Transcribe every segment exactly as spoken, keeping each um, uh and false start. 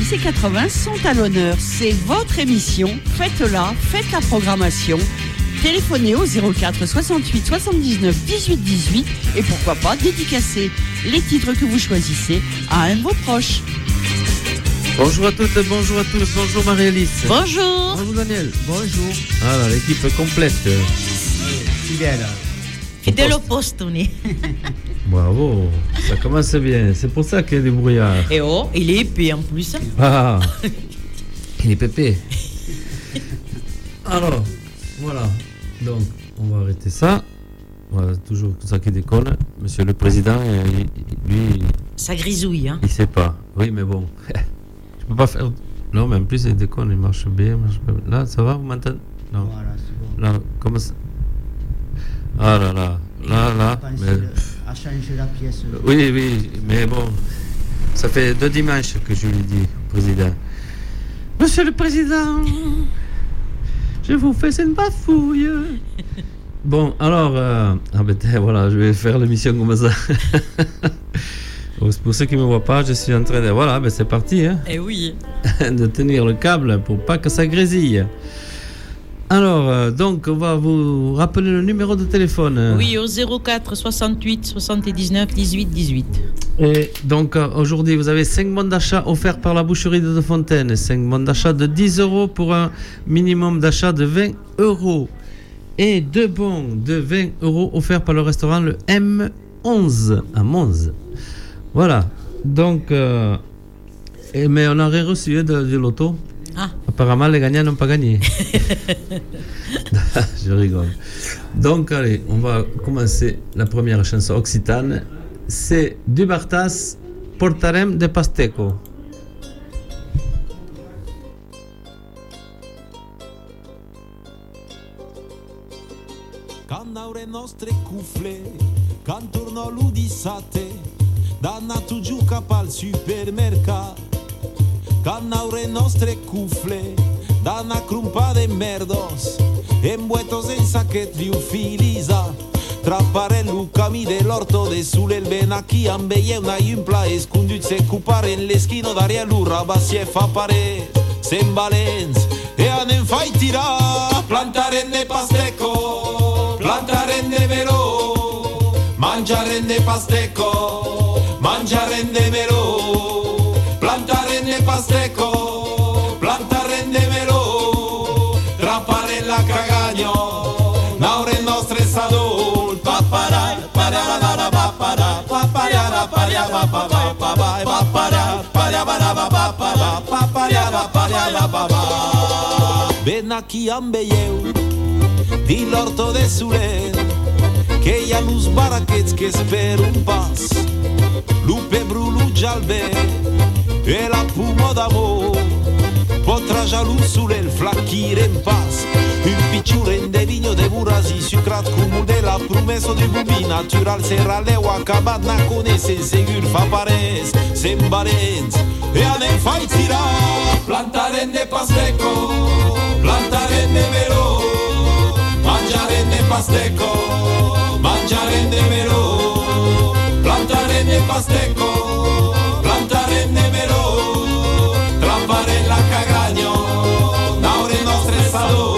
et quatre-vingts sont à l'honneur. C'est votre émission. Faites-la, faites la programmation. Téléphonez au zéro quatre soixante-huit soixante-dix-neuf dix-huit dix-huit et pourquoi pas dédicacer les titres que vous choisissez à un de vos proches. Bonjour à toutes, bonjour à tous, bonjour Marie-Alice. Bonjour. Bonjour Daniel. Bonjour. Voilà, l'équipe complète. Fidèle. Fidèle au poste, on est. Bravo, ça commence bien. C'est pour ça qu'il y a des brouillards. Et oh, il est épais en plus. Ah, il est pépé. Alors, voilà. Donc, on va arrêter ça. Voilà, toujours tout ça qui déconne. Monsieur le Président, il, lui... Ça grisouille, hein. Il sait pas. Oui, mais bon. Je peux pas faire... Non, mais en plus, il déconne, il marche bien. Marche bien. Là, ça va, vous m'entendez? Non. Voilà, c'est bon. Là, comment ça... Ah là là. Là, là. Mais... à changer la pièce. Oui, oui, mais bon, ça fait deux dimanches que je lui dis au président. Monsieur le Président, je vous fais une bafouille. Bon, alors, euh, ah ben, voilà, je vais faire l'émission comme ça. Pour ceux qui ne me voient pas, je suis en train de... Voilà, ben c'est parti. Hein, eh oui. de tenir le câble pour pas que ça grésille. Alors, euh, donc, on va vous rappeler le numéro de téléphone. Oui, au zéro quatre soixante-huit soixante-dix-neuf dix-huit dix-huit. Et donc, euh, aujourd'hui, vous avez cinq bons d'achat offerts par la boucherie de Fontaine. cinq bons d'achat de dix euros pour un minimum d'achat de vingt euros. Et deux bons de vingt euros offerts par le restaurant le M onze à Mons. Voilà. Donc, euh, et, mais on aurait reçu de, de l'auto. Ah. Apparemment, les gagnants n'ont pas gagné. Je rigole. Donc, allez, on va commencer la première chanson occitane. C'est du Bartas, Portarem de Pasteco. Quand aure nostre cufle, quand torno l'udissate, danna tu giù cap al supermercat. Quand aure nostre cufle, danna crumpa de merdos, envueltos en saquet liufiliza. Trapparello cami dell'orto de sul el ben aquí ambeie una impla escundut se cupare en l'eschino d'aria l'urra basie fa pare sembalens e anem fai tira plantaren de pasteco plantaren de vero mangiaren de pasteco mangiaren de vero plantaren de pasteco plantaren de vero trappare la cagagno naure nostre sado ven aquí ambeieu di l'orto de Sulen che hi ha los baraquets que espero un pas lupe brulu jalbe e la pumo d'amor potra jalou Sulen flachire en pas un picciuren de vigno de burasi sucrat cumul de la promeso de bubi natural serraleu acabat na conese segur fa pares sembarens e anem fai tira plantaren de pasteco plantaren de vero mangiaren de pasteco mangiaren de vero plantaren de pasteco plantaren de vero trapparen la cagagno naure nostre salud.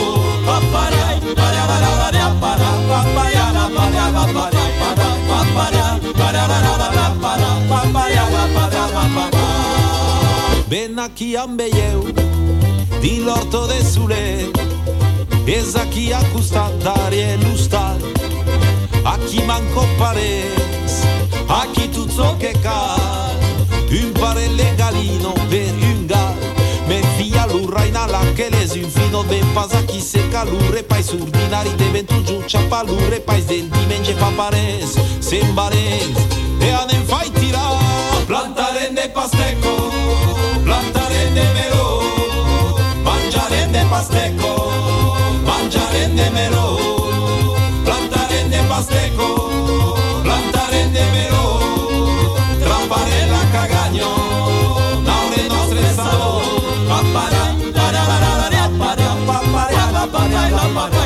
Ven aquí ambeieu di l'orto de Sulen es aquí acustat d'arie l'ustal aquí manco pares aquí tutto che cal un pare legalino per un gal me fia l'urraina la che les un fino ben pas aquí se calure pais ordinari deventu giù ciappalure pais del dimenge fa pares sembarens e anem fai tira plantaren de pasteco plantaren de mero mangiaren de pasteco mangiaren de mero plantaren de pasteco plantaren de mero trappare la cagagno naure nostre salo papara para para para para para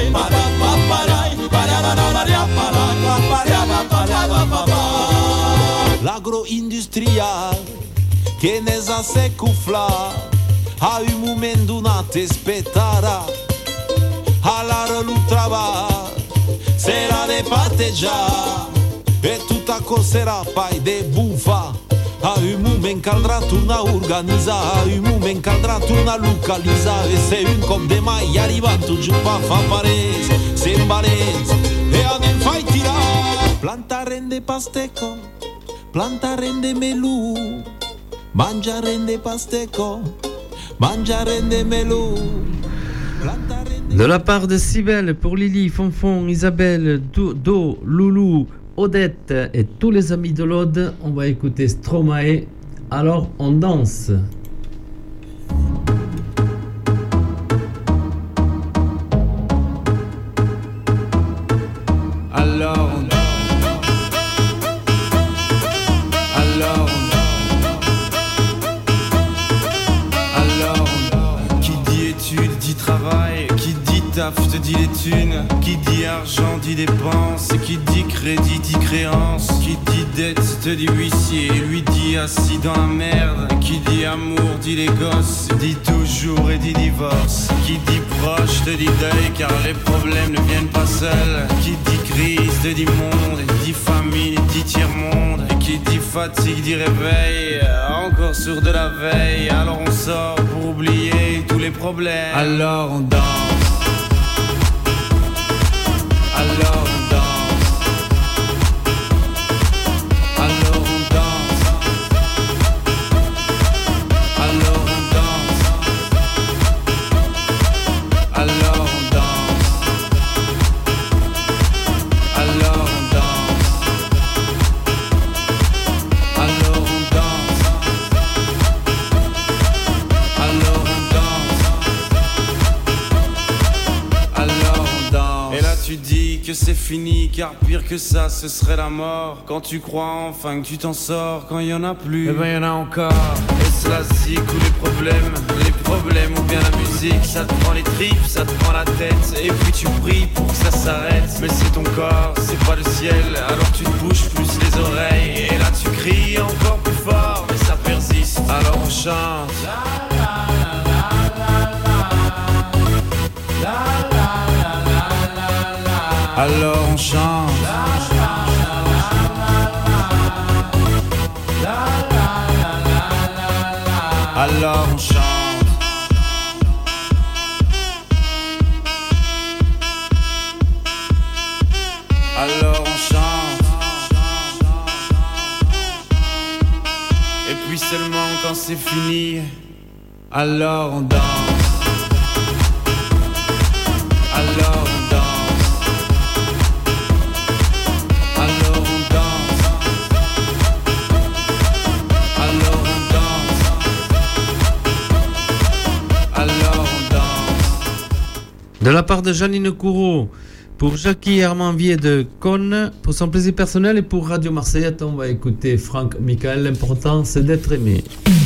para l'agroindustrial che ne sa se cufla a un momento una te aspetterà, allora lo trova, sarà de parteggiare, e tutta costerà poi de buffa, a un momento caldrà torna a organizzare, a un momento caldrà torna a localizzare, e se un cop de mai arrivato giù pa fa parese, sembalenza, e a ne fai tirare, planta rende pastecco, planta rende melù, mangia rende pastecco, mangia rende melù. De la part de Cybèle pour Lily, Fonfon, Isabelle, Do, Do, Loulou, Odette et tous les amis de l'Aude, on va écouter Stromae. Alors on danse. Alors on danse. Alors on danse. Alors on danse. Qui dit études dit travail, qui dit taf te dit les thunes, qui dit argent dit dépenses, qui dit crédit dit créance, qui dit dette te dit huissier, lui dit assis dans la merde, qui dit amour dit les gosses, dit toujours et dit divorce, qui dit proche te dit deuil car les problèmes ne viennent pas seuls, qui dit crise te dit monde, dit famine dit tiers-monde, et qui dit fatigue dit réveil, encore sur de la veille, alors on sort pour oublier tous les problèmes, alors on danse. Alors on danse, alors on danse, alors on danse, alors on danse, alors on danse, alors on danse, alors on danse, alors on danse. Et là tu dis que c'est fini, car pire que ça ce serait la mort. Quand tu crois enfin que tu t'en sors, quand il y en a plus, eh ben y en a encore. Est-ce la zik ou les problèmes, les problèmes ou bien la musique, ça te prend les tripes, ça te prend la tête, et puis tu pries pour que ça s'arrête. Mais c'est ton corps, c'est pas le ciel, alors tu te bouges plus les oreilles, et là tu cries encore plus fort, mais ça persiste, alors on chante. La, la, la, la, la, la, la. Alors on chante. Alors on chante. Alors on chante. Et puis seulement quand c'est fini, alors on danse. Alors on danse. De la part de Janine Courreau, pour Jackie Hermanvier de Cône, pour son plaisir personnel et pour Radio Marseillette, on va écouter Franck Michael. L'important, c'est d'être aimé.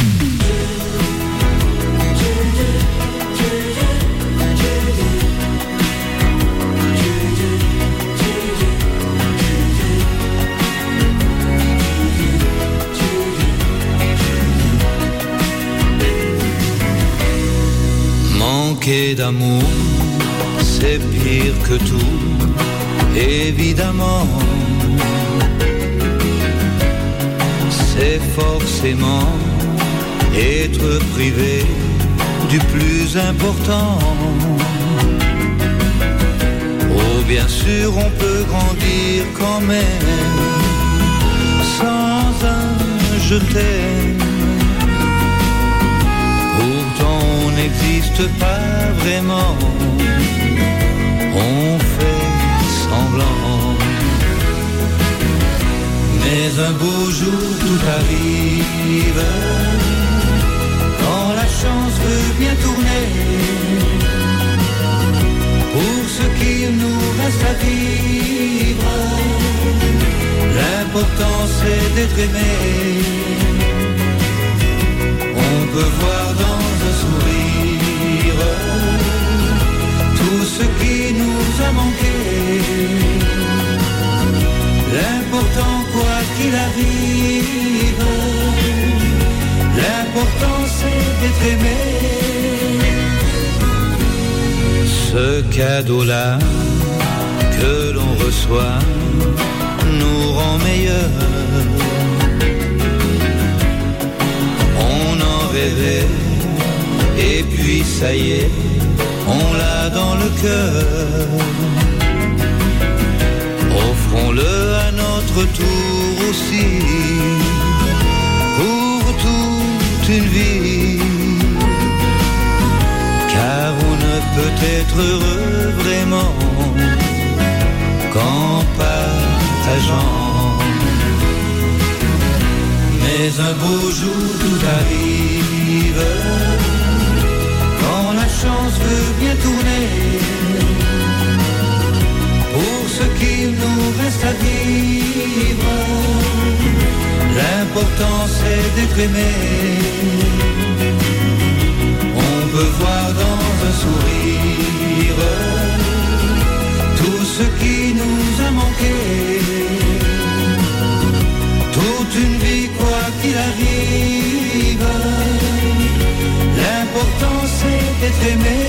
Manquer d'amour, c'est pire que tout, évidemment. C'est forcément être privé du plus important. Oh, bien sûr, on peut grandir quand même sans un je t'aime. Pourtant, on n'existe pas vraiment. On fait semblant. Mais un beau jour tout arrive, quand la chance veut bien tourner. Pour ce qu'il nous reste à vivre, l'important c'est d'être aimé. On peut voir dans un sourire tout ce qui nous a manqué. L'important quoi qu'il arrive, l'important c'est d'être aimé. Ce cadeau-là que l'on reçoit nous rend meilleurs. On en rêvait et puis ça y est, on l'a dans le cœur. Offrons-le à notre tour aussi, pour toute une vie. Car on ne peut être heureux vraiment qu'en partageant. Mais un beau jour tout arrive, quand la chance veut bien tourner. Pour ce qu'il nous reste à vivre, l'important c'est d'être aimé. On peut voir dans un sourire tout ce qui nous a manqué. Toute une vie quoi qu'il arrive, l'important c'est d'être aimé.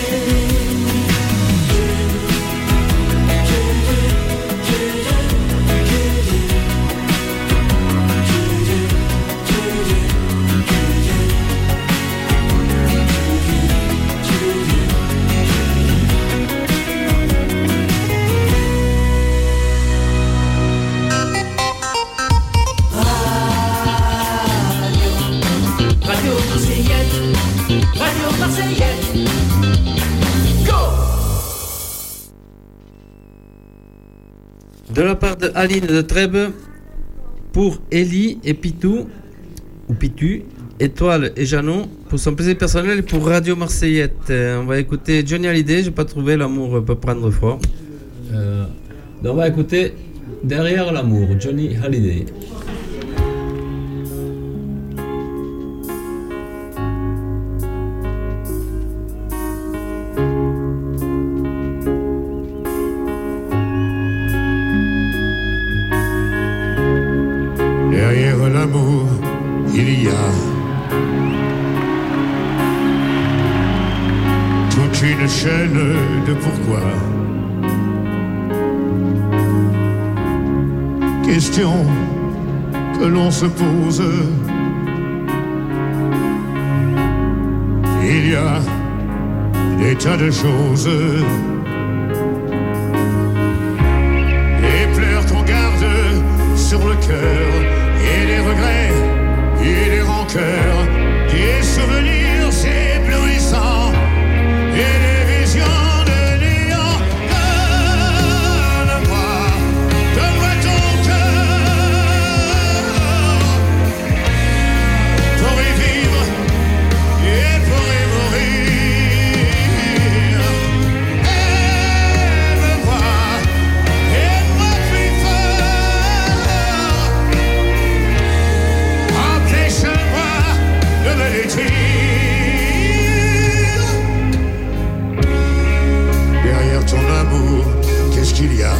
De la part de Aline de Trèbes, pour Ellie et Pitou, ou Pitu, Étoile et Jeannot, pour son plaisir personnel et pour Radio Marseillette. On va écouter Johnny Hallyday, j'ai pas trouvé, l'amour peut prendre fort. Euh, donc on va écouter Derrière l'amour, Johnny Hallyday. Derrière l'amour, il y a toute une chaîne de pourquoi. Question que l'on se pose. Il y a des tas de choses, des pleurs qu'on garde sur le cœur, et des regrets, et des rancœurs, des souvenirs éblouissants, et des visions de néant. Donne-moi, donne-moi ton cœur, pour y vivre et pour y mourir. Aime-moi, aime-moi plus fort, empêche-moi de me détruire. Derrière ton amour, qu'est-ce qu'il y a?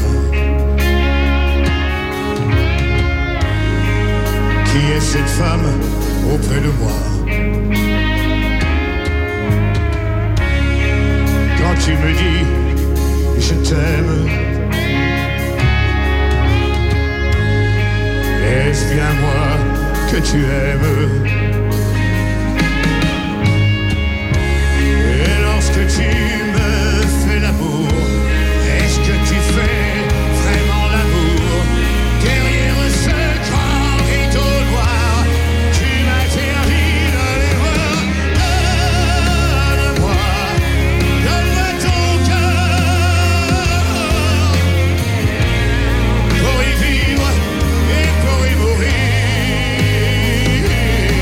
Qui est cette femme auprès de moi? Quand tu me dis je t'aime, est-ce bien moi que tu aimes? Et lorsque tu me fais l'amour, est-ce que tu fais vraiment l'amour? Derrière ce grand rideau noir, tu m'interdis de les voir. Donne-moi, donne-moi ton cœur, pour y vivre et pour y mourir.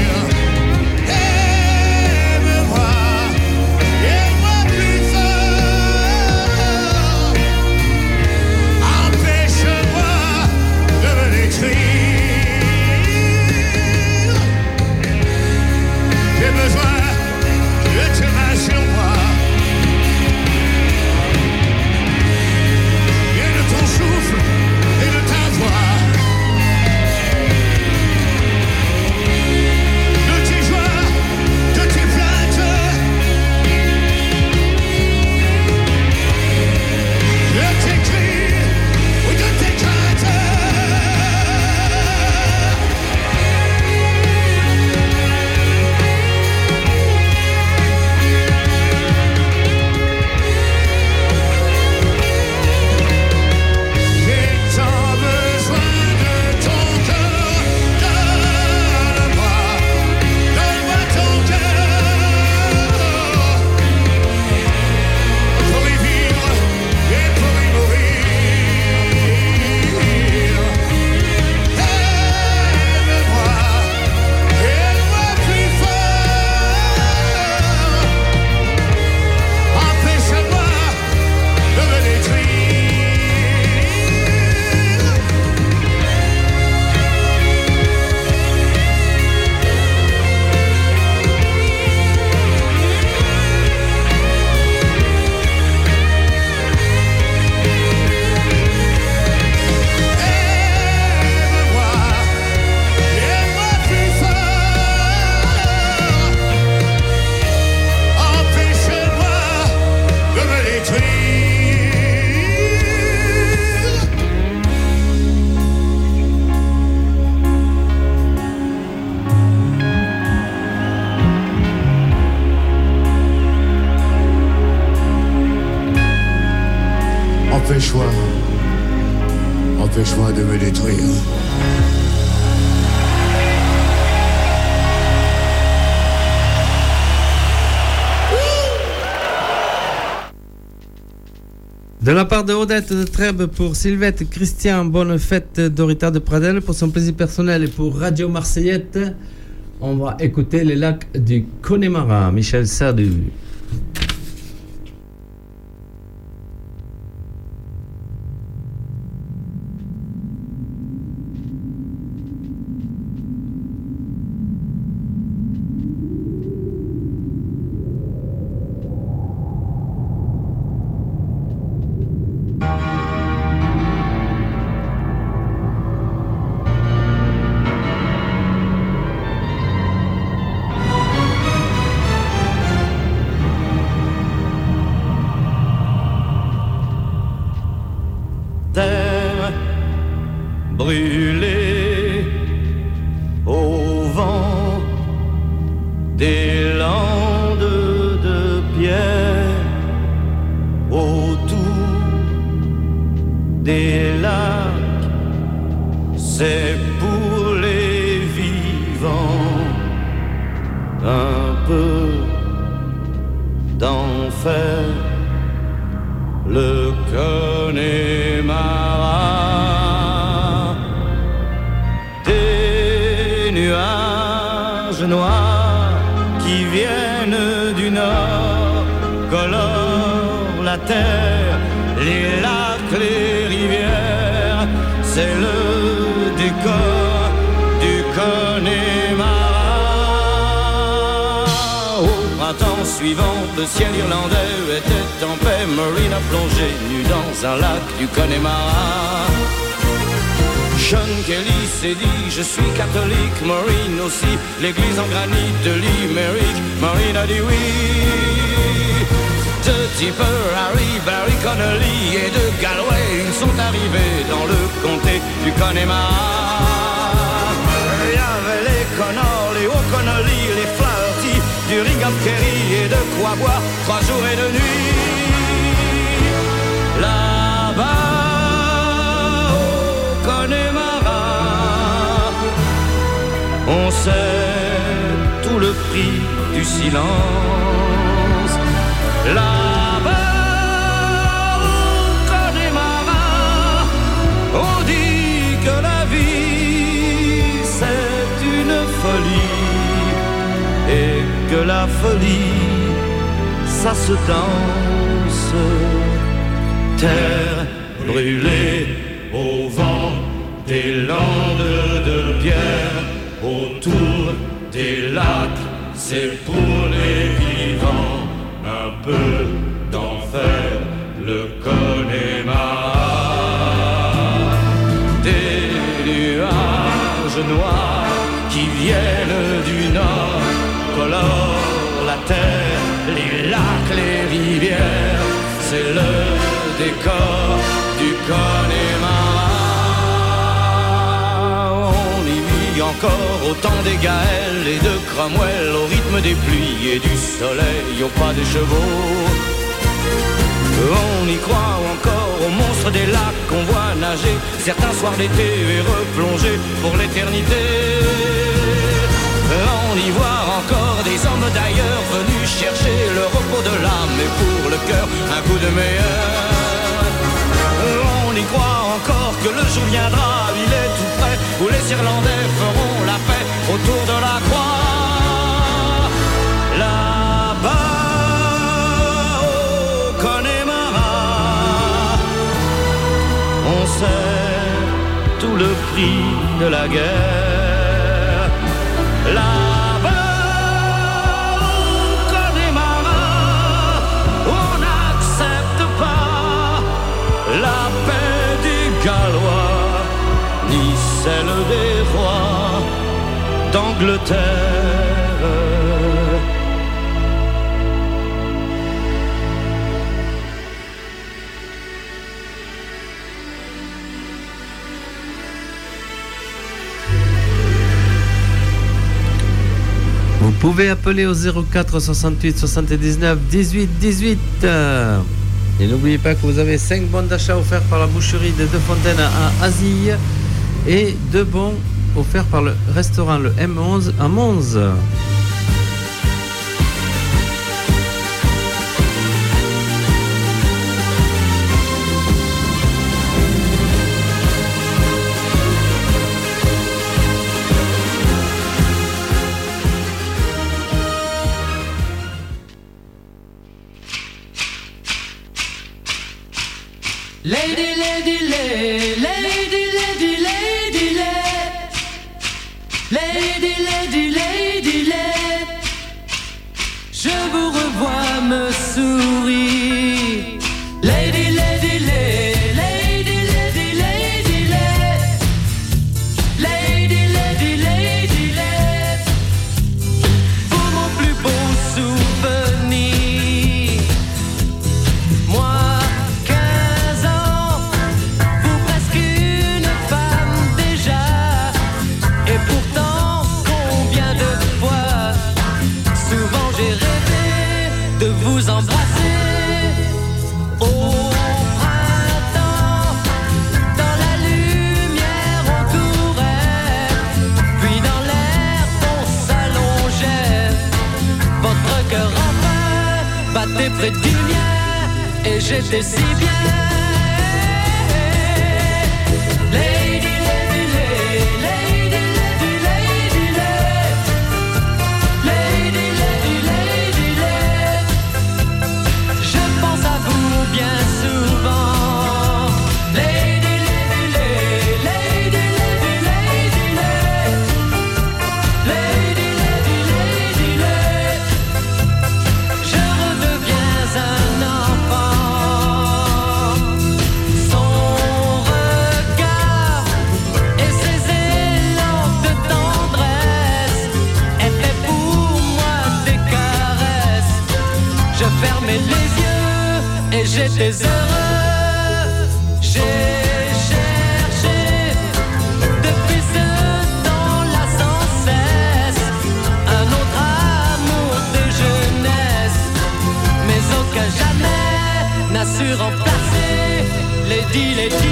fait choix. On fait choix de me détruire. De la part de Odette de Trèbes pour Sylvette, Christian, bonne fête Dorita de Pradel pour son plaisir personnel et pour Radio Marseillette, on va écouter les lacs du Connemara, Michel Sardou. L'église en granit de Limerick, Maureen a dit oui. De Tipper, Harry, Barry Connolly et de Galway, ils sont arrivés dans le comté du Connemara. Il y avait les Connor, les O'Connolly, les Flaherty, du Ring of Kerry et de quoi boire trois jours et deux nuits. Là-bas, au Connemara, on sait tout le prix du silence. Là-bas, au Connemara, on dit que la vie c'est une folie et que la folie ça se danse. Terre brûlée au vent des landes de pierre, autour des lacs, c'est pour les vivants, un peu d'enfer, le Connemara. Des nuages noirs qui viennent du nord, colorent la terre, les lacs, les rivières, c'est le décor du Connemara. Encore au temps des Gaëls et de Cromwell, au rythme des pluies et du soleil, au pas des chevaux. On y croit encore aux monstres des lacs qu'on voit nager certains soirs d'été et replonger pour l'éternité. On y voit encore des hommes d'ailleurs venus chercher le repos de l'âme et pour le cœur un coup de meilleur. On y croit encore que le jour viendra, il est tout près, où les Irlandais feront la paix autour de la croix. Là-bas, au Connemara, on sait tout le prix de la guerre. Là-bas, au Connemara, on n'accepte pas la paix des Gallois, ni celle des rois d'Angleterre. Vous pouvez appeler au zéro quatre soixante-huit soixante-dix-neuf dix-huit dix-huit. Et n'oubliez pas que vous avez cinq bons d'achat offerts par la boucherie des Deux Fontaines à Azille et deux bons offerts par le restaurant le M onze à Mons. Lady, lady, lady, lady, lady, lady, lady, lady, lady, lady, je vous revois me sourire. Lady, lady, lady, lady, lady, lady, lady, lady, lady, lady, pour mon plus beau souvenir. Moi vous embrasser au printemps, dans la lumière on courait, puis dans l'air on s'allongeait, votre cœur enfin battait près du mien, et j'étais si bien. Lady, lady, lady, lady, lady, lady, lady, lady, je pense à vous bien souvent. Lady, lady, lady, lady, lady, lady, lady, lady, lady, je redeviens un enfant. Son regard et ses élans de tendresse étaient pour moi des caresses. Je fermais les yeux et j'étais heureux. J'ai cherché depuis ce temps-là sans cesse un autre amour de jeunesse, mais aucun jamais n'a su remplacer Lady, Lady, Lady,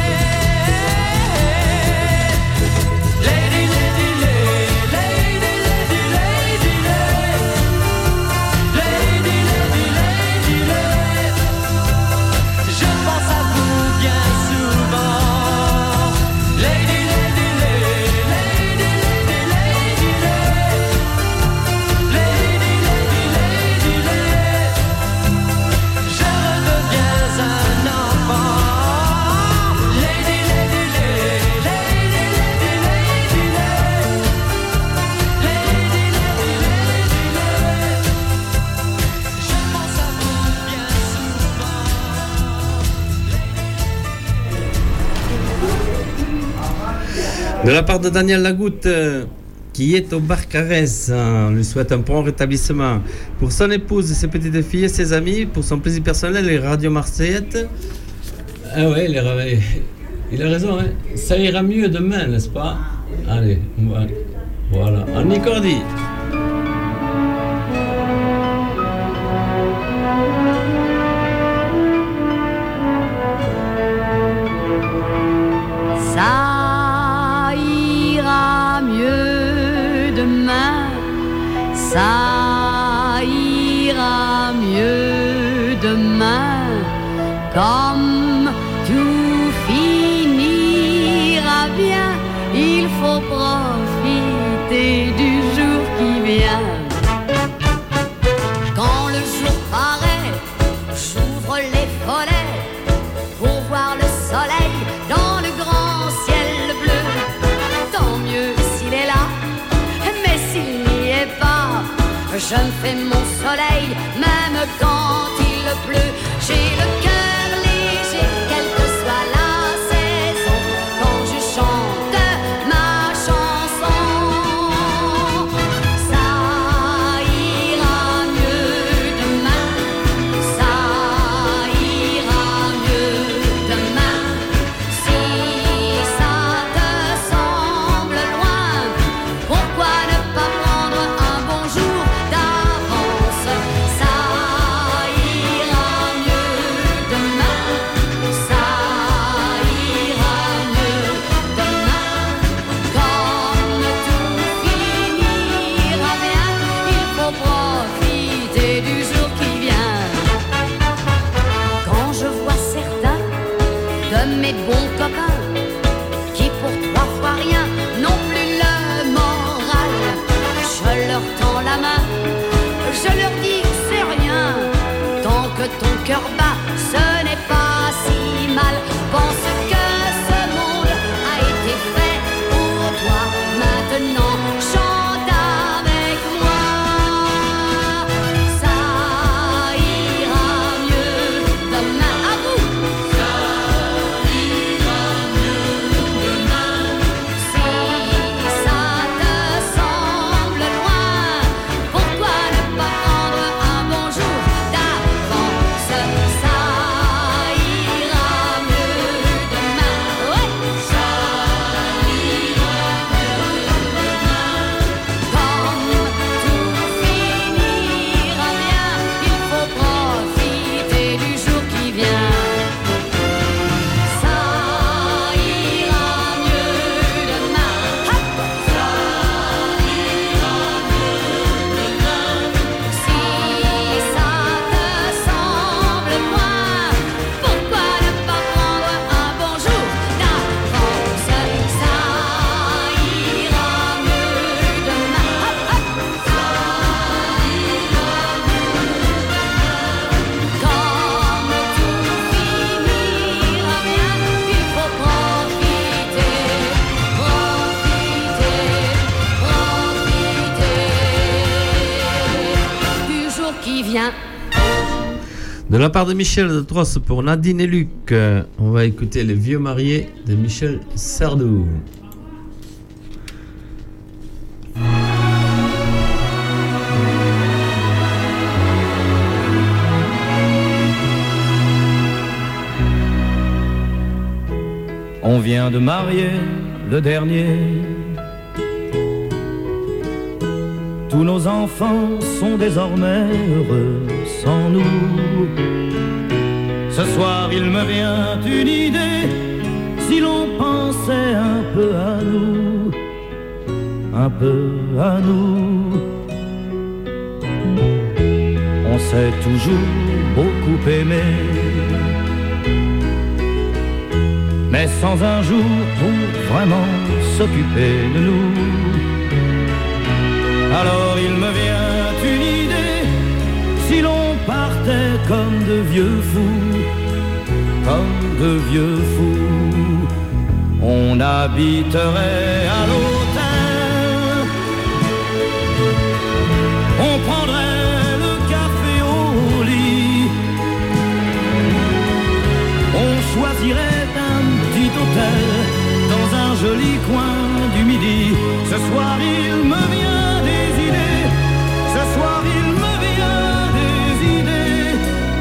Lady, Lady, Lady, Lady, Lady, Lady, Lady, Lady, Lady, je pense à vous bien souvent. Lady, Lady, Lady, Lady, Lady, Lady, Lady, Lady, Lady, je redeviens un enfant. Lady, Lady, Lady, Lady, Lady, Lady, Lady, Lady, je pense à vous bien souvent. De la part de Daniel Lagoutte, euh, qui est au bar Caresse, on lui souhaite un prompt rétablissement. Pour son épouse, ses petites filles et ses amis, pour son plaisir personnel, les radios marseillaises. Ah ouais, il a, il a raison, hein. Ça ira mieux demain, n'est-ce pas? Allez, on va- voilà. En Nicordie. Ça ira mieux demain, ça ira mieux demain, comme tout finira bien, il faut profiter du jour qui vient. Quand le jour paraît, j'ouvre les volets pour voir le soleil dans le grand ciel bleu. Tant mieux s'il est là, mais s'il n'y est pas, je me fais mon soleil même quand il pleut. J'ai le cœur léger, quelle que soit la saison, quand je chante ma chanson. Ça ira mieux demain, ça ira mieux demain. Si ça te semble loin, pourquoi ne pas prendre un bon jour d'avance? mes bons copains, qui pour trois fois rien n'ont plus le moral. Je leur tends la main, je leur dis que c'est rien, tant que ton cœur bat, ce n'est pas si mal. Pense que ce monde a été fait pour toi, maintenant chante avec moi. Ça ira mieux demain, à vous. Ça ira mieux demain. Si ça te semble loin, pourquoi ne pas prendre un bon jour d'avance? Ça ira mieux demain, ouais. Ça ira mieux demain. Comme tout finira bien, il faut profiter du jour qui vient. Ça ira mieux demain. Hop. Ça ira mieux demain. Si ça te semble loin, pourquoi ne pas prendre un bon jour d'avance? Ça ira mieux demain. Hop, hop. Ça ira mieux demain. Comme tout finira bien, il faut profiter, profiter, profiter du jour qui vient. De la part de Michel de Trosse pour Nadine et Luc, euh, on va écouter Les Vieux Mariés de Michel Sardou. On vient de marier le dernier. Tous nos enfants sont désormais heureux sans nous. Ce soir il me vient une idée, si l'on pensait un peu à nous, un peu à nous. On s'est toujours beaucoup aimé, mais sans un jour pour vraiment s'occuper de nous. Alors il me vient une idée, si l'on partait comme de vieux fous, comme de vieux fous, on habiterait à l'hôtel, on prendrait le café au lit, on choisirait un petit hôtel dans un joli coin du midi. Ce soir il me vient des idées, ce soir il me vient des idées.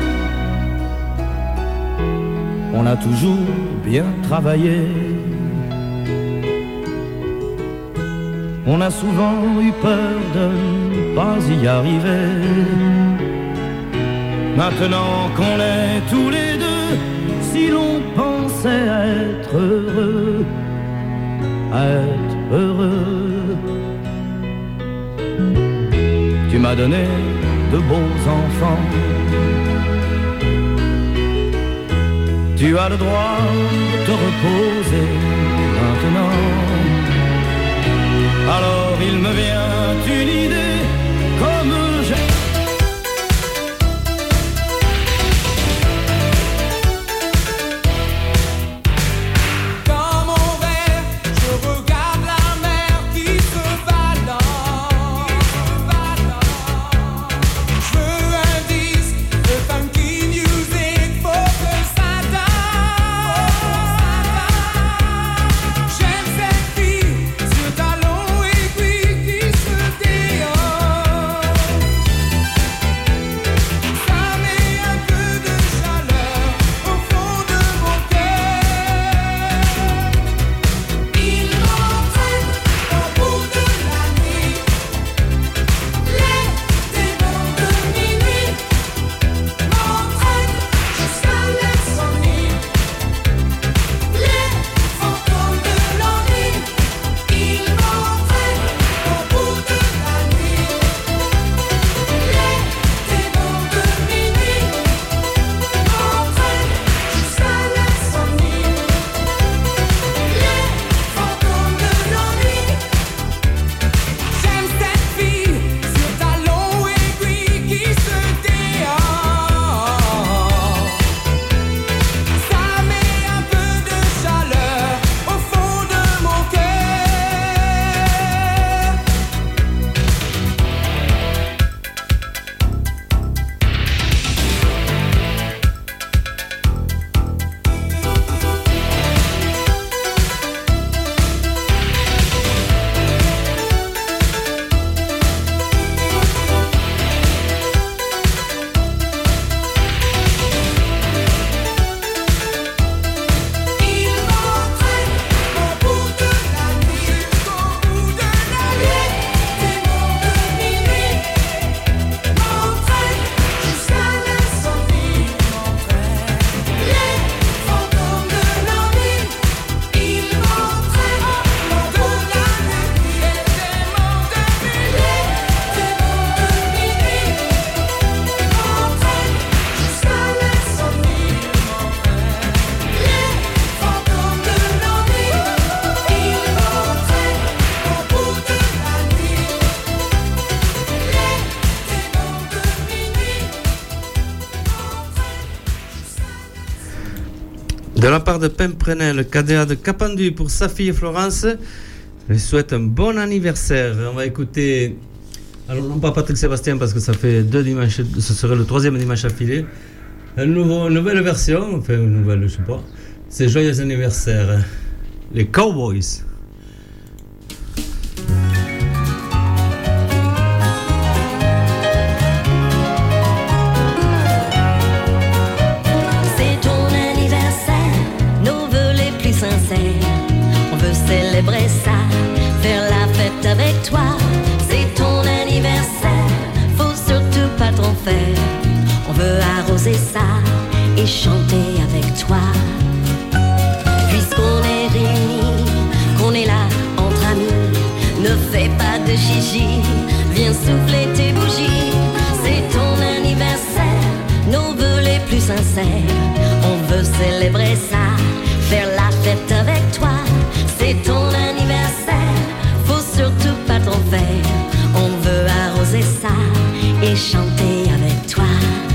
On a toujours bien travaillé, on a souvent eu peur de ne pas y arriver. Maintenant qu'on est tous les deux, si l'on pensait être heureux, être heureux. Tu m'as donné de beaux enfants, tu as le droit de te reposer maintenant. Alors il me vient une idée, comme j'ai... J'aime cette fille, ce talon aiguille qui se déhanche. De la part de Pemprenel, K D A de Capendu pour sa fille Florence, je souhaite un bon anniversaire. On va écouter, alors non pas Patrick Sébastien parce que ça fait deux dimanches, ce serait le troisième dimanche affilé. Un nouveau, une nouvelle version, enfin une nouvelle, je sais pas. C'est Joyeux anniversaire, les Cowboys. On veut célébrer ça, faire la fête avec toi. C'est ton anniversaire, faut surtout pas t'en faire. On veut arroser ça et chanter avec toi. Puisqu'on est réunis, qu'on est là entre amis, ne fais pas de chichi, viens souffler tes bougies. C'est ton anniversaire, nos vœux les plus sincères. On veut célébrer ça, faire la fête avec toi. C'est ton anniversaire, faut surtout pas t'en faire. On veut arroser ça et chanter avec toi.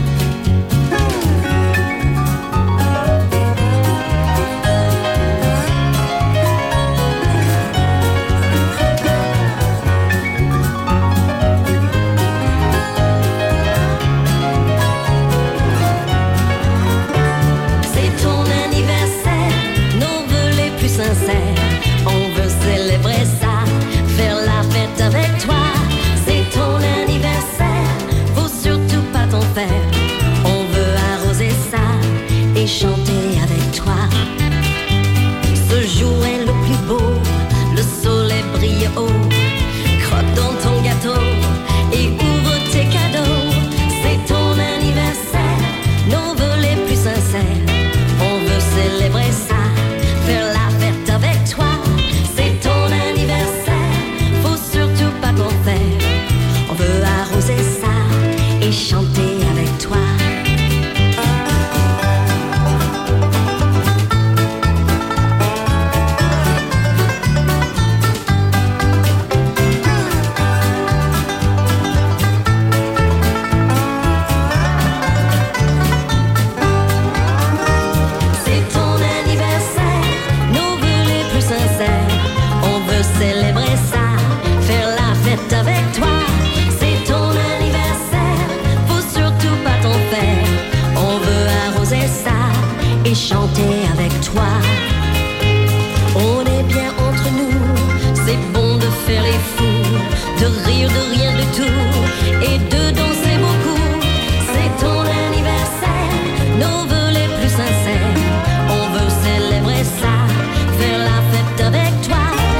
On veut célébrer ça, faire la fête avec toi. C'est ton anniversaire, faut surtout pas t'en faire. On veut arroser ça et chanter avec toi. Ce jour est le plus beau, le soleil brille haut. Croque dans ton gâteau et ouvre tes cadeaux. C'est ton anniversaire, nos vœux les plus sincères. On veut célébrer ça, faire la fête avec toi. C'est ton anniversaire, faut surtout pas t'en faire. On veut arroser ça et chanter avec toi. Célébrer ça, faire la fête avec toi. C'est ton anniversaire, faut surtout pas t'en faire. On veut arroser ça et chanter avec toi. On est bien entre nous, c'est bon de faire les fous, de rire de rien du tout et de danser beaucoup. C'est ton anniversaire, nos vœux les plus sincères. On veut célébrer ça, faire la fête avec toi.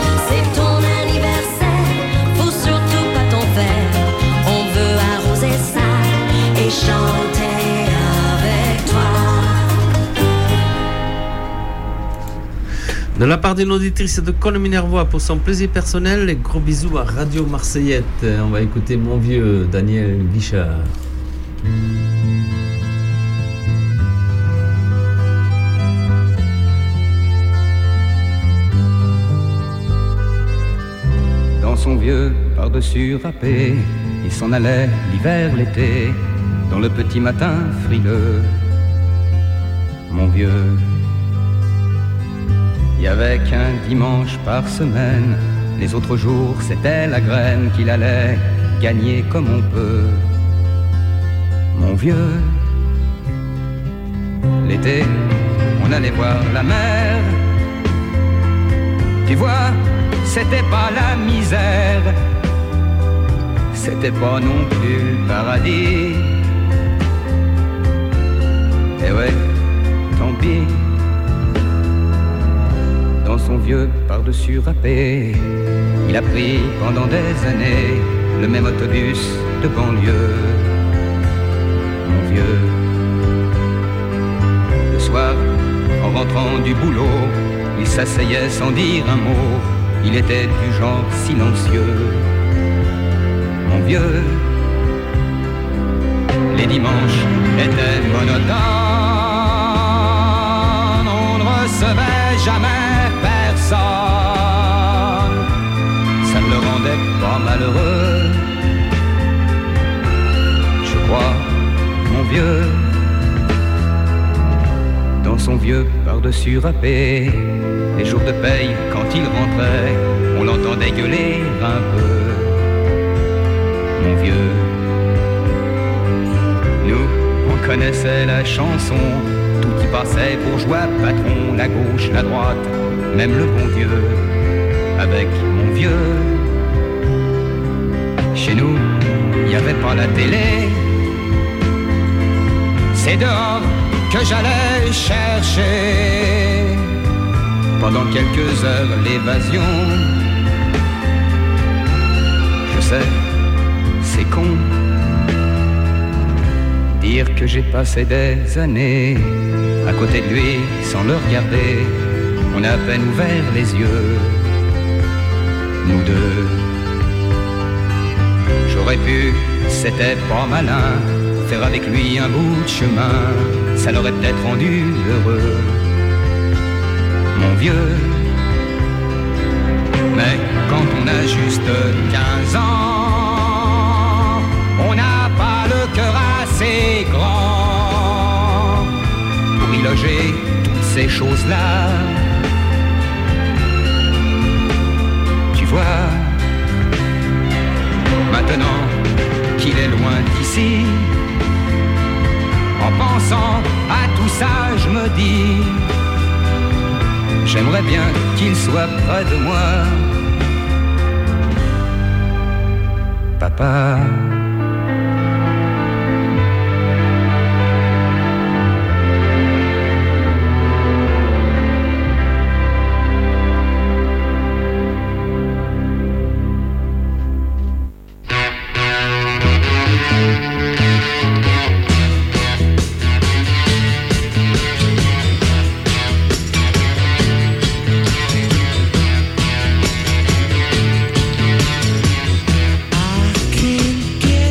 Chanter avec toi. De la part d'une auditrice de Cône-Minervois pour son plaisir personnel, les gros bisous à Radio Marseillette. On va écouter mon vieux Daniel Guichard. Dans son vieux par-dessus râpé, il s'en allait l'hiver, l'été, dans le petit matin frileux. Mon vieux, il y avait qu'un dimanche par semaine, les autres jours c'était la graine qu'il allait gagner comme on peut. Mon vieux, l'été, on allait voir la mer. Tu vois, c'était pas la misère, c'était pas non plus le paradis. Eh ouais, tant pis. Dans son vieux par-dessus râpé, il a pris pendant des années le même autobus de banlieue. Mon vieux, le soir, en rentrant du boulot, il s'asseyait sans dire un mot. Il était du genre silencieux. Mon vieux, les dimanches étaient monotones. On ne recevait jamais personne. Ça ne le rendait pas malheureux. Je crois, mon vieux, dans son vieux par-dessus râpé. Les jours de paye, quand il rentrait, on l'entendait gueuler un peu. Mon vieux, nous, on connaissait la chanson. Tout y passait, bourgeois, patron, la gauche, la droite, même le bon Dieu. Avec mon vieux, chez nous, il n'y avait pas la télé. C'est dehors que j'allais chercher pendant quelques heures l'évasion. Je sais, c'est con dire que j'ai passé des années à côté de lui sans le regarder. On a à peine ouvert les yeux, nous deux. J'aurais pu, c'était pas malin, faire avec lui un bout de chemin, ça l'aurait peut-être rendu heureux, mon vieux. Mais quand on a juste quinze ans, on n'a pas le cœur assez grand pour y loger toutes ces choses-là. Tu vois, maintenant qu'il est loin d'ici, en pensant à tout ça, je me dis, j'aimerais bien qu'il soit près de moi. Papa. I can't get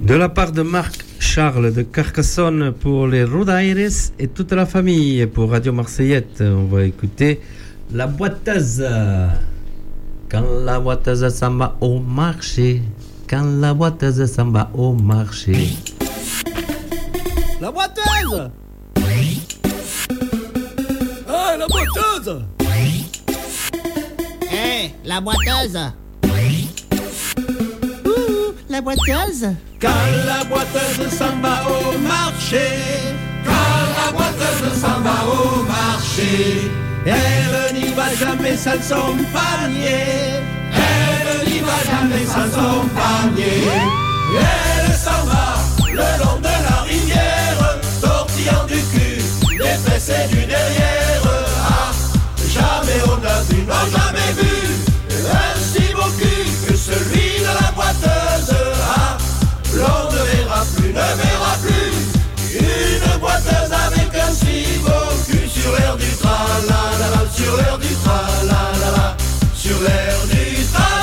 De la part de Marc Charles de Carcassonne pour les Rodaires et toute la famille. Pour Radio Marseillette, on va écouter La Boiteuse. Quand la boiteuse s'en va au marché, quand la boiteuse s'en va au marché. La boiteuse! Ah, la boiteuse! Hé, hey, la boiteuse! Ouh, la boiteuse! Quand la boiteuse s'en va au marché, quand la boiteuse s'en va au marché, elle n'y va jamais sans son panier, elle n'y va jamais sans son panier, elle s'en va le long de la rivière, tortillant du cul, des fesses et du derrière. Ah, jamais on a vu, non jamais vu, un si beau cul que celui de la boiteuse. Ah, l'on ne verra plus, ne verra plus, une boiteuse avec un si beau cul sur l'air du tra-la-la-la, sur l'air du tra-la-la-la, sur l'air du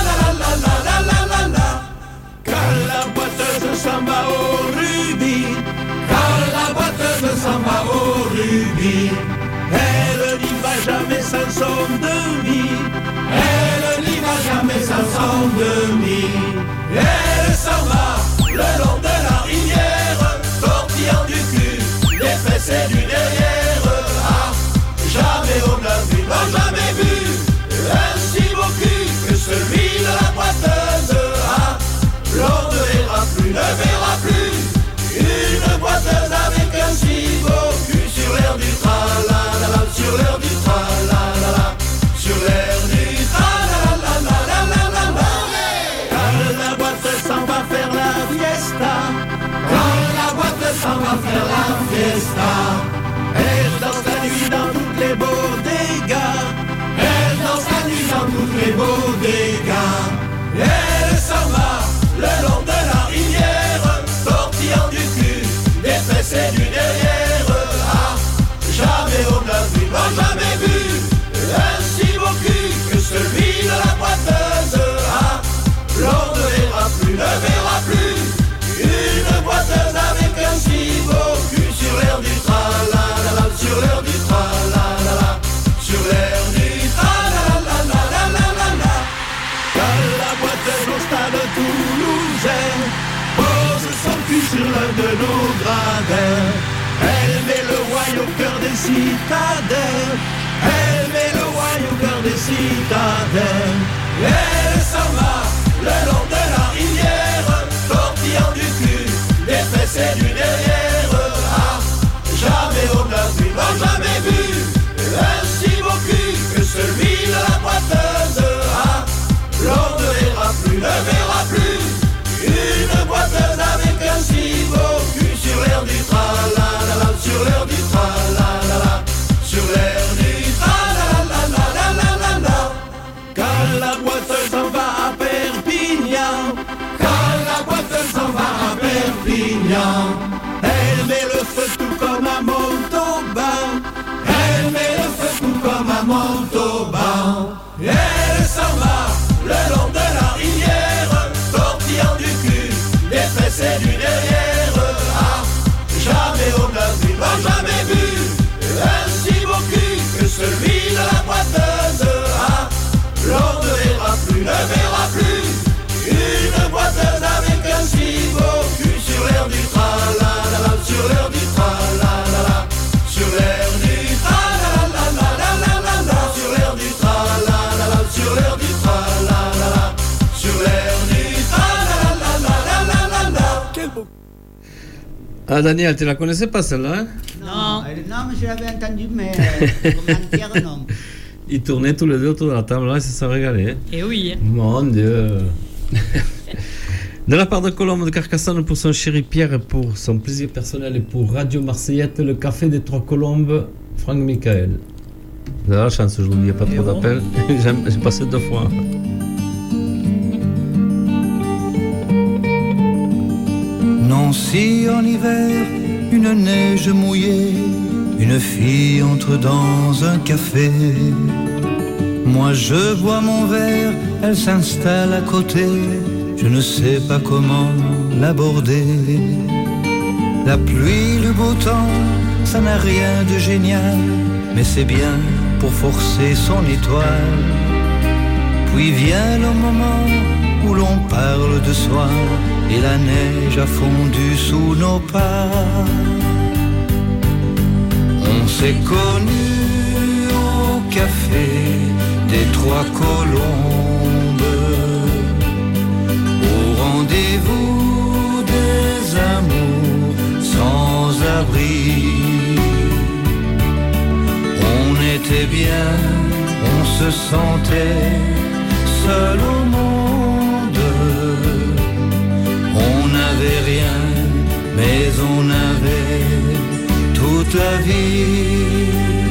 tra-la-la-la-la-la-la-la. Quand la boiteuse s'en va au rubis, quand la boiteuse s'en va au rubis, elle n'y va jamais sans son demi, elle n'y va jamais sans son demi, elle s'en va le long de la rivière, tortillant du cul, des fesses et du derrière. Ah, jamais on a vu, non jamais vu, un si beau cul que celui de la boiteuse. Ah, l'on ne verra plus, ne verra plus, une boiteuse avec un si beau cul sur l'air du tra-la-la-la, sur l'air du tra-la-la-la, sur l'air du tra-la-la-la-la-la-la-la. Quand la boiteuse s'en va faire la fiesta, quand la boiteuse s'en va faire la fiesta, elle danse la nuit dans toutes les bodegas, elle danse la nuit dans toutes les bodegas, elle s'en va le long de la rivière, tortillant du cul, des fesses et du derrière. Ah, jamais on a vu, non jamais vu, un si beau cul que celui de la boiteuse. Ah, l'on ne verra plus, ne verra plus, une boiteuse avec un si beau cul sur l'air du tra-la-la-la, sur l'air du tra-la-la-la, sur l'air du tra-la-la-la-la-la-la-la. Quand la boiteuse au stade toulousain pose son cul sur l'un de nos gradins, elle met le ouaille au cœur des citadins, elle met le ouaille au cœur des citadins, elle s'en va le long de la rivière, tortillant du cul, des fesses et du derrière. Ah, jamais on a vu, non jamais vu, un si beau cul que celui de la boiteuse. Ah, l'on ne verra plus, ne verra plus, une boiteuse avec un si beau cul sur l'air du tra-la-la-la, sur l'air du tra-la-la-la, sur l'air du tra-la-la-la-la-la-la-la. Quand la boiteuse s'en va à Perpignan, quand la boiteuse s'en va à Perpignan, elle met le feu tout comme à Montauban, elle met le feu tout comme à Montauban, elle s'en va le long de la rivière, tortillant du cul, des fesses et du derrière. Ah, jamais on a vu, non jamais vu, un si beau cul que celui de la boiteuse. Ah, l'on ne verra plus, ne verra plus, une boiteuse avec un si beau cul sur l'air du tra-la-la-la, sur l'air du tra-la-la-la, sur l'air du tra-la-la-la-la-la-la-la, sur l'air du tra-la-la-la, sur l'air du tra-la-la-la, sur l'air du tra-la-la-la-la-la-la-la. Quel beau. Ah, Daniel, tu la connaissais pas celle-là, hein? Non, elle- non, mais je l'avais entendu, mais euh, comme entière, non. Ils tournaient tous les deux autour de la table, là, ils se sont régalés. Hein. Eh oui. Mon Dieu. De la part de Colombe de Carcassonne pour son chéri Pierre, pour son plaisir personnel et pour Radio Marseillette, le café des Trois Colombes, Franck Michael. Vous avez la chance aujourd'hui, il n'y a pas trop d'appels. J'ai j'ai passé deux fois. Nancy en hiver, une neige mouillée, une fille entre dans un café. Moi je bois mon verre, elle s'installe à côté, je ne sais pas comment l'aborder. La pluie, le beau temps, ça n'a rien de génial, mais c'est bien pour forcer son étoile. Puis vient le moment où l'on parle de soi, et la neige a fondu sous nos pas. On s'est connus au café des Trois Colombes, au rendez-vous des amours sans abri. On était bien, on se sentait seul au monde. On n'avait rien, mais on avait toute la vie.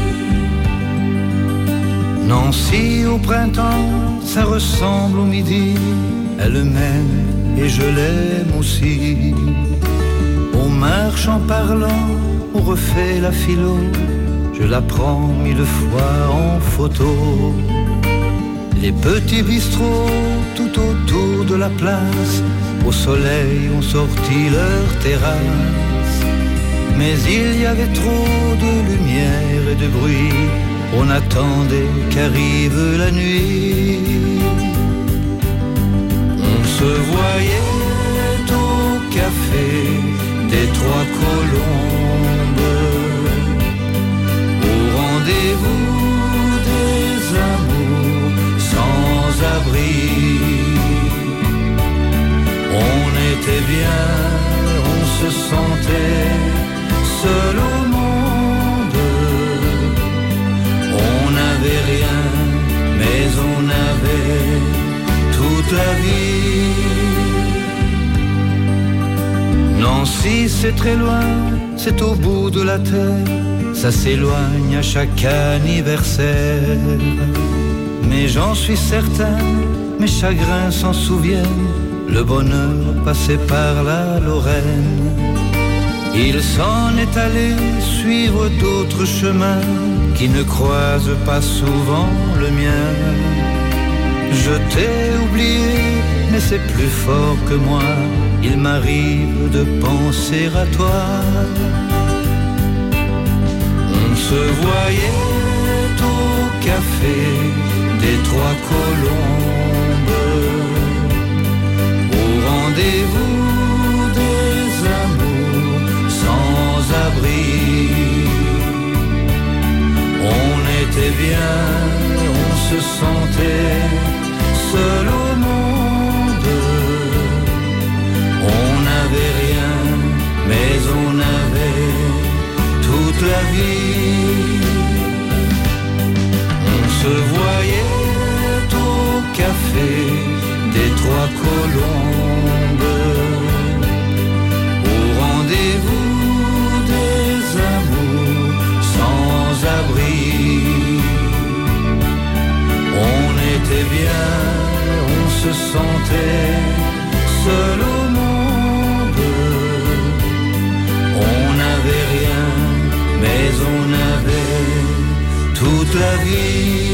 Nancy au printemps, ça ressemble au midi. Elle m'aime et je l'aime aussi. On marche en parlant, on refait la philo. Je la prends mille fois en photo. Les petits bistrots tout autour de la place, au soleil ont sorti leur terrasse. Mais il y avait trop de lumière et de bruit, on attendait qu'arrive la nuit. On se voyait au café des Trois Colombes, au rendez-vous des amours sans abri. On était bien, on se sentait seul au monde. On n'avait rien, mais on avait toute la vie. Nancy, c'est très loin, c'est au bout de la terre. Ça s'éloigne à chaque anniversaire. Mais j'en suis certain, mes chagrins s'en souviennent. Le bonheur passé par la Lorraine. Il s'en est allé suivre d'autres chemins qui ne croisent pas souvent le mien. Je t'ai oublié, mais c'est plus fort que moi. Il m'arrive de penser à toi. On se voyait au café des Trois Colombes, au rendez-vous des amours sans abri. On était bien, on se sentait seul au monde. On n'avait rien, mais on avait toute la vie. On se voyait au café des Trois Colombes, au rendez-vous des amours sans abri. On était bien, on se sentait seul au monde. On n'avait rien, mais on avait toute la vie.